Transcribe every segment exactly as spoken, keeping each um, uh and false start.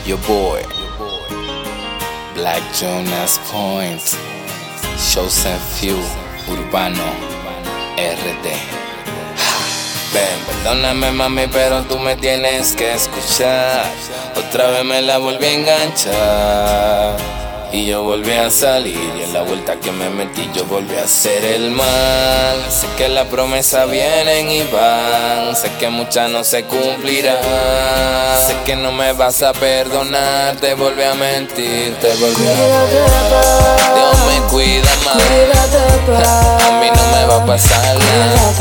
Your boy, Black Jonas Point, Chosen Few, Urbano, R D. Ven, perdóname mami, pero tú me tienes que escuchar. Otra vez me la volví a enganchar y yo volví a salir, y en la vuelta que me metí yo volví a hacer el mal. Sé que las promesas vienen y van, sé que muchas no se cumplirán. Sé que no me vas a perdonar, te volví a mentir, te volví a perdonar. Dios me cuida más, a mí no me va a pasar nada.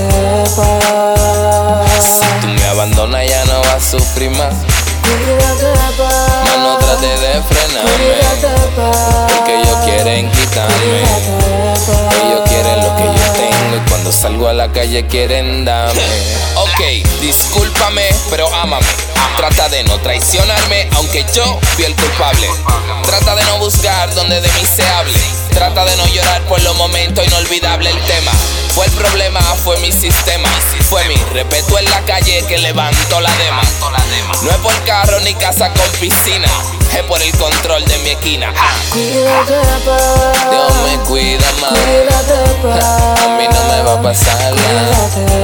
Si tú me abandonas ya no vas a sufrir más. Mano, trate de frenarme, porque ellos quieren quitarme. Ellos quieren lo que yo tengo, y cuando salgo a la calle quieren darme. Ok, discúlpame, pero ámame. Trata de no traicionarme, aunque yo fui el culpable. Trata de no buscar donde de mí se hable. Trata de no llorar por los momentos inolvidables. El tema fue el problema, fue mi sistema. Fue mi respeto en la calle que levantó la dema. No es por carro ni casa con piscina, es por el control de mi esquina. Dios me cuida más, a mí no me va a pasar nada.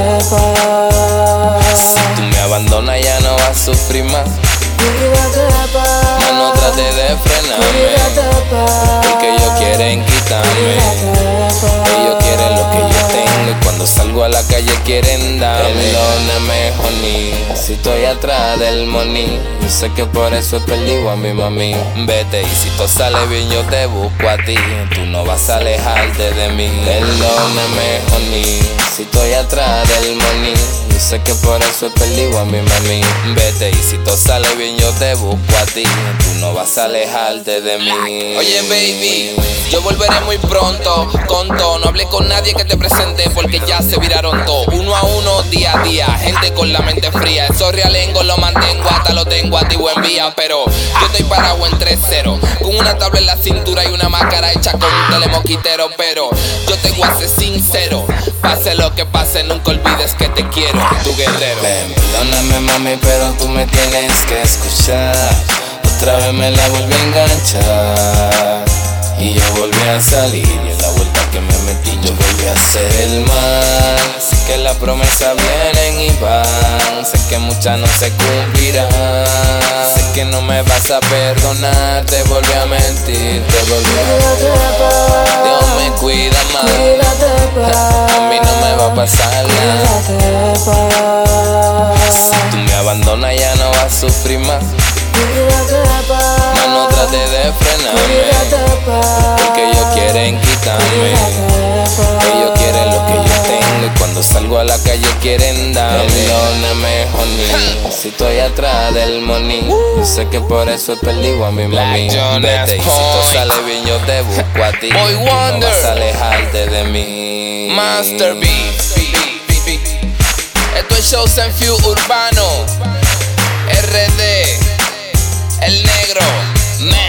Si tú me abandonas ya no vas a sufrir más. Mano, trate de frenarme, porque ellos quieren quitarme. Ellos quieren lo que yo tengo, y cuando salgo a la calle quieren darme. Perdóname, honey, si estoy atrás del money. Yo sé que por eso he perdido a mi mami. Vete, y si todo sale bien yo te busco a ti. Tú no vas a alejarte de mí. Perdóname, honey, si estoy atrás del money. Yo sé que por eso he perdido a mi mami. Vete, y si todo sale bien yo te busco a ti. Tú no vas a alejarte de mí. Oye baby, yo volveré muy pronto. Conto, no hablé con nadie que te presente, porque ya se viraron todo. Uno a uno, día a día, gente con la mente fría. Esos realengos lo mantengo, hasta lo tengo a ti buen día. Pero yo estoy parado en tres cero, con una tabla en la cintura y una máscara hecha con un telemoquitero. Pero yo te voy a ser sincero, pase lo que pase, nunca olvides que te quiero, tu guerrero. Ven, perdóname mami, pero tú me tienes que escuchar. Otra vez me la volví a enganchar y yo volví a salir, y en la vuelta que me metí yo volví a hacer el mal. Sé que las promesas vienen y van, sé que muchas no se cumplirán. Sé que no me vas a perdonar, te volví a mentir, te volví a perdonar. Dios me cuida más, a mí no me va a pasar nada. Si tú me abandonas ya no vas a sufrir más. Mano, trate de frenarme, porque ellos quieren quitarme. Ellos quieren lo que yo tengo, y cuando salgo a la calle quieren darme. Perdóname, honey, si estoy atrás del money. Yo sé que por eso he perdido a mi mami. Vete, y si todo sale bien yo te busco a ti. No vas a alejarte de mí. Master B. Esto es Chosen Few Urbano, R D, el negro, man.